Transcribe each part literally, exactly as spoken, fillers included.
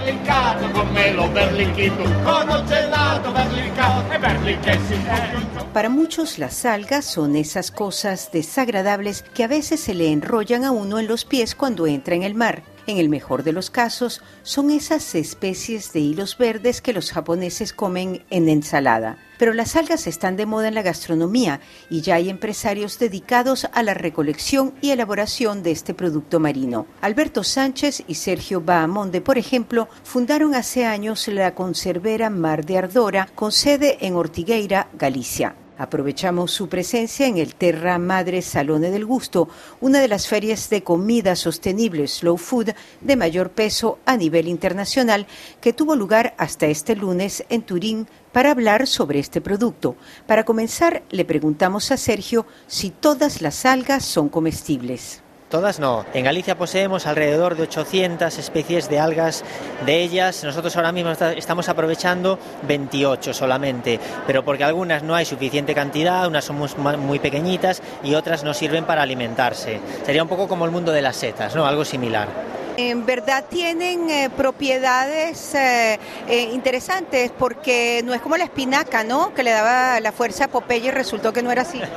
berlincato, come lo berlinchito, con un gelato berlincato e berlinchesimo. Para muchos las algas son esas cosas desagradables que a veces se le enrollan a uno en los pies cuando entra en el mar. En el mejor de los casos, son esas especies de hilos verdes que los japoneses comen en ensalada. Pero las algas están de moda en la gastronomía y ya hay empresarios dedicados a la recolección y elaboración de este producto marino. Alberto Sánchez y Sergio Bahamonde, por ejemplo, fundaron hace años la conservera Mar de Ardora, con sede en Ortigueira, Galicia. Aprovechamos su presencia en el Terra Madre Salone del Gusto, una de las ferias de comida sostenible slow food de mayor peso a nivel internacional, que tuvo lugar hasta este lunes en Turín, para hablar sobre este producto. Para comenzar, le preguntamos a Sergio si todas las algas son comestibles. Todas no. En Galicia poseemos alrededor de ochocientas especies de algas. De ellas, nosotros ahora mismo estamos aprovechando veintiocho solamente, pero porque algunas no hay suficiente cantidad, unas son muy pequeñitas y otras no sirven para alimentarse. Sería un poco como el mundo de las setas, ¿no? Algo similar. En verdad tienen eh, propiedades eh, eh, interesantes, porque no es como la espinaca, ¿no?, que le daba la fuerza a Popeye y resultó que no era así.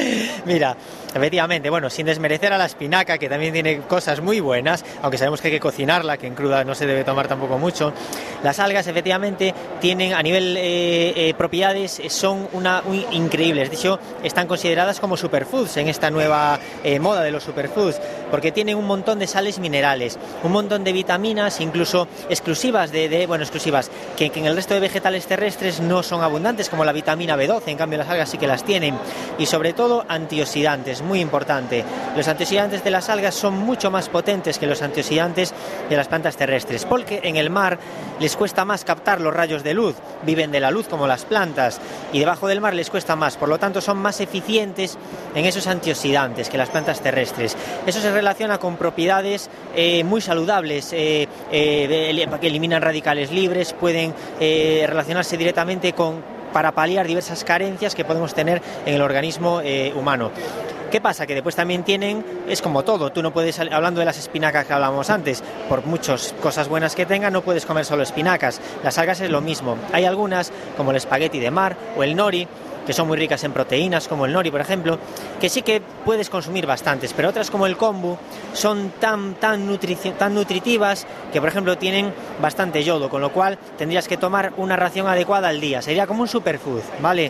Mira, efectivamente, bueno, sin desmerecer a la espinaca, que también tiene cosas muy buenas, aunque sabemos que hay que cocinarla, que en cruda no se debe tomar tampoco mucho, las algas efectivamente tienen a nivel eh, eh, propiedades, son una, muy increíbles. De hecho, están consideradas como superfoods en esta nueva eh, moda de los superfoods, porque tienen un montón de sales minerales, un montón de vitaminas, incluso exclusivas de, de bueno, exclusivas, que, que en el resto de vegetales terrestres no son abundantes, como la vitamina B doce, en cambio las algas sí que las tienen, y sobre todo antioxidantes, muy importante. Los antioxidantes de las algas son mucho más potentes que los antioxidantes de las plantas terrestres, porque en el mar les cuesta más captar los rayos de luz, viven de la luz como las plantas, y debajo del mar les cuesta más, por lo tanto son más eficientes en esos antioxidantes que las plantas terrestres. Eso se relaciona con propiedades eh, muy saludables, eh, eh, que eliminan radicales libres, pueden eh, relacionarse directamente con, para paliar diversas carencias que podemos tener en el organismo eh, humano. ¿Qué pasa? Que después también tienen, es como todo, tú no puedes, hablando de las espinacas que hablábamos antes, por muchas cosas buenas que tengan, no puedes comer solo espinacas. Las algas es lo mismo. Hay algunas, como el espagueti de mar o el nori, que son muy ricas en proteínas, como el nori, por ejemplo, que sí que puedes consumir bastantes, pero otras como el kombu son tan, tan, nutrici- tan nutritivas que, por ejemplo, tienen bastante yodo, con lo cual tendrías que tomar una ración adecuada al día. Sería como un superfood, ¿vale?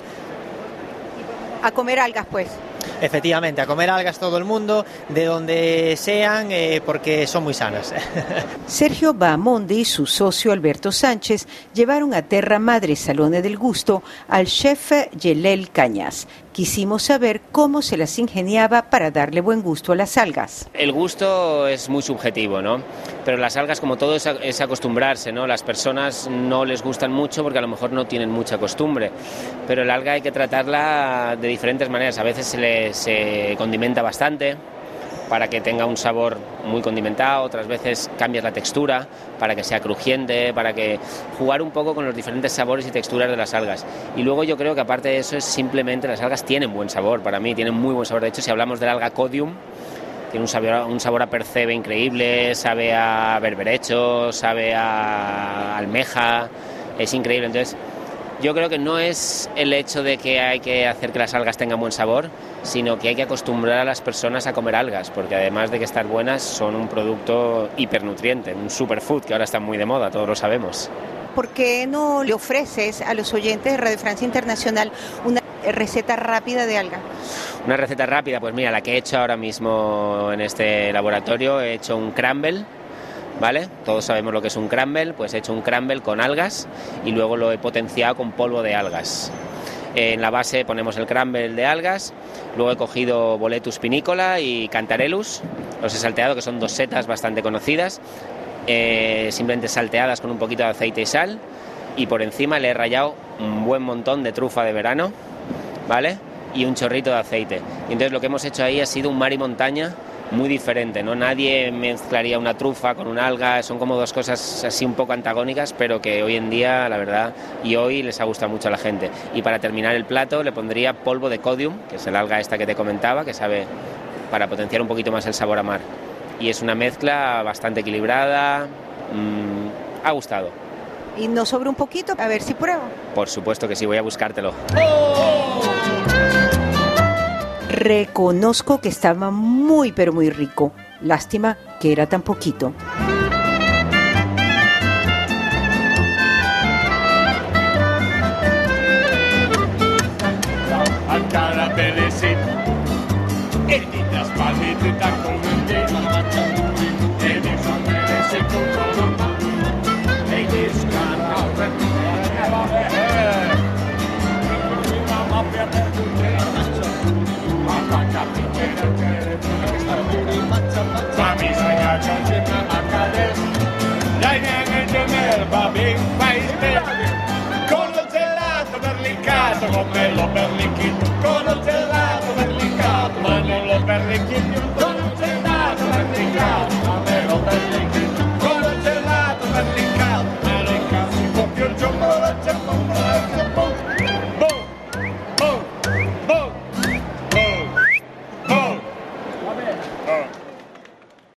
A comer algas, pues. Efectivamente, a comer algas todo el mundo, de donde sean, eh, porque son muy sanas. Sergio Bahamonde y su socio Alberto Sánchez llevaron a Terra Madre Salone del Gusto al chef Yelel Cañas. Quisimos saber cómo se las ingeniaba para darle buen gusto a las algas. El gusto es muy subjetivo, ¿no? Pero las algas, como todo, es, es acostumbrarse, ¿no? Las personas no les gustan mucho porque a lo mejor no tienen mucha costumbre, pero el alga hay que tratarla de diferentes maneras. A veces se le se condimenta bastante para que tenga un sabor muy condimentado, otras veces cambias la textura para que sea crujiente, para que jugar un poco con los diferentes sabores y texturas de las algas. Y luego yo creo que aparte de eso es simplemente las algas tienen buen sabor, para mí tienen muy buen sabor. De hecho, si hablamos del alga Codium, tiene un sabor, un sabor a percebe increíble, sabe a berberecho, sabe a almeja, es increíble. Entonces, yo creo que no es el hecho de que hay que hacer que las algas tengan buen sabor, sino que hay que acostumbrar a las personas a comer algas, porque además de que estar buenas, son un producto hipernutriente, un superfood que ahora está muy de moda, todos lo sabemos. ¿Por qué no le ofreces a los oyentes de Radio Francia Internacional una receta rápida de alga? Una receta rápida, pues mira, la que he hecho ahora mismo en este laboratorio, he hecho un crumble, ¿vale? Todos sabemos lo que es un crumble, pues he hecho un crumble con algas y luego lo he potenciado con polvo de algas. En la base ponemos el crumble de algas, luego he cogido Boletus pinicola y Cantarellus, los he salteado, que son dos setas bastante conocidas, eh, simplemente salteadas con un poquito de aceite y sal, y por encima le he rallado un buen montón de trufa de verano, ¿vale? Y un chorrito de aceite. Y entonces lo que hemos hecho ahí ha sido un mar y montaña muy diferente, ¿no? Nadie mezclaría una trufa con una alga, son como dos cosas así un poco antagónicas, pero que hoy en día, la verdad, y hoy les ha gustado mucho a la gente. Y para terminar el plato le pondría polvo de Codium, que es el alga esta que te comentaba, que sabe, para potenciar un poquito más el sabor a mar. Y es una mezcla bastante equilibrada, mmm, ha gustado. ¿Y nos sobra un poquito? A ver si pruebo. Por supuesto que sí, voy a buscártelo. Reconozco que estaba muy pero muy rico. Lástima que era tan poquito. Ancora bellissimi e ti trasparmi da come te e mi fa bene se controllo e ti scanna ma per te ma capire ma mi sai che a cadere dai neanche nerva big face con lo gelato berlicato con bello berlicato